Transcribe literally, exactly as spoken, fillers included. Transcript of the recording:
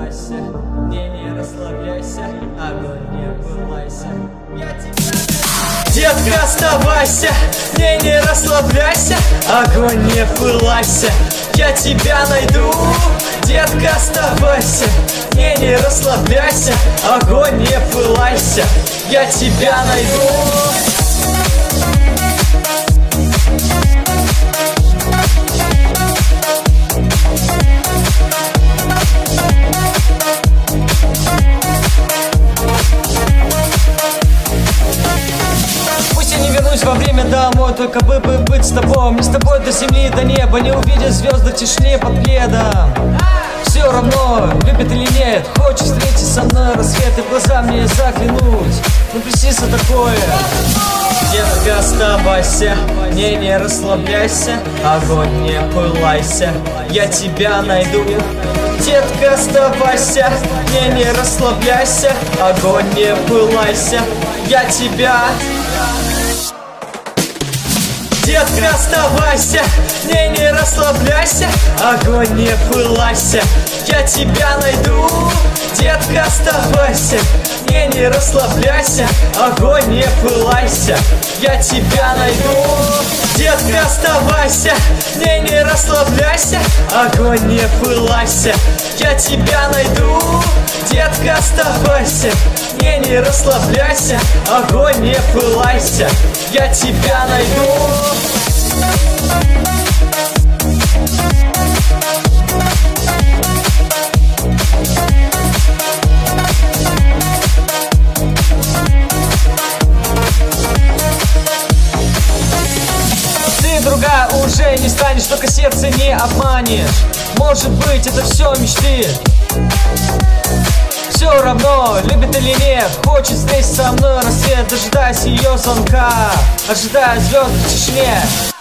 оставайся, не, не расслабляйся, огонь не пылайся. Я тебя... Детка, оставайся, не, не расслабляйся, огонь не пылайся. Я тебя найду. Детка, оставайся, не, не расслабляйся, огонь не пылайся. Я тебя найду. Во время домой, только бы, бы быть с тобой. Мне с тобой до земли, до неба, не увидеть звезды в тишине под пледом. Все равно, любит или нет, хочешь встретить со мной рассвет и в глаза мне заглянуть. Ну приснится такое. Детка, оставайся, не, не расслабляйся, огонь не пылайся, я тебя найду. Детка, оставайся, не, не расслабляйся, огонь не пылайся, я тебя... Детка, оставайся, не, не расслабляйся, огонь не пылайся, я тебя найду. Детка, оставайся, не, не расслабляйся, огонь не пылайся, я тебя найду. Детка, оставайся, не, не расслабляйся, огонь не пылайся, я тебя найду. Детка, оставайся, не, не расслабляйся, огонь не пылайся, я тебя найду. Ты другая уже не станешь, только сердце не обманешь. Может быть, это все мечты. Все равно, любит или нет, хочет здесь со мной рассвет. Дожидаясь ее звонка, ожидая звезд в тишине.